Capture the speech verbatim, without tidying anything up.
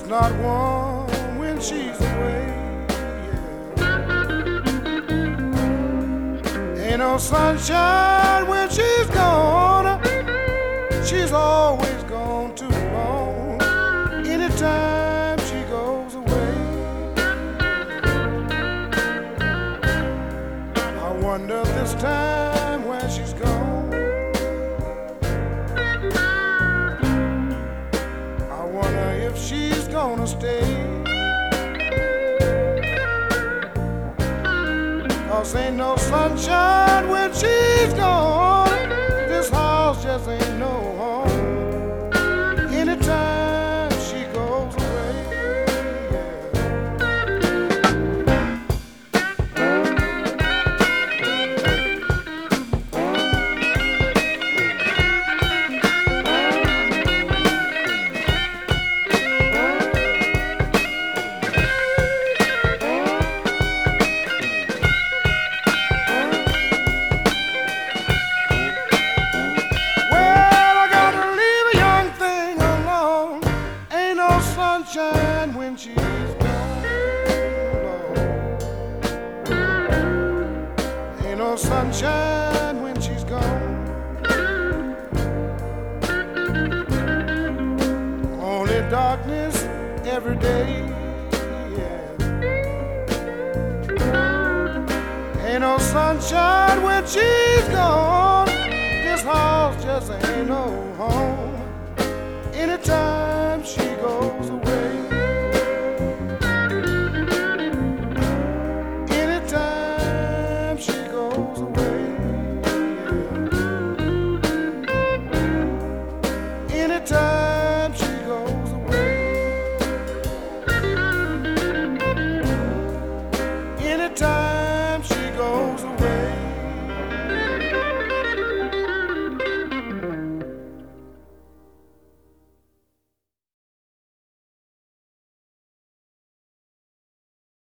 not warm when she's away. Yeah. Ain't no sunshine when she's gone. She's always gone too long. Anytime she goes away, I wonder this time where she's gone. I wonder if she's gonna stay. 'Cause ain't no sunshine when she's gone. This house just ain't no home. Anytime she goes away, sunshine when she's gone, Lord. Ain't no sunshine when she's gone. Only darkness every day, yeah. Ain't no sunshine when she's gone. This house just ain't no home. Anytime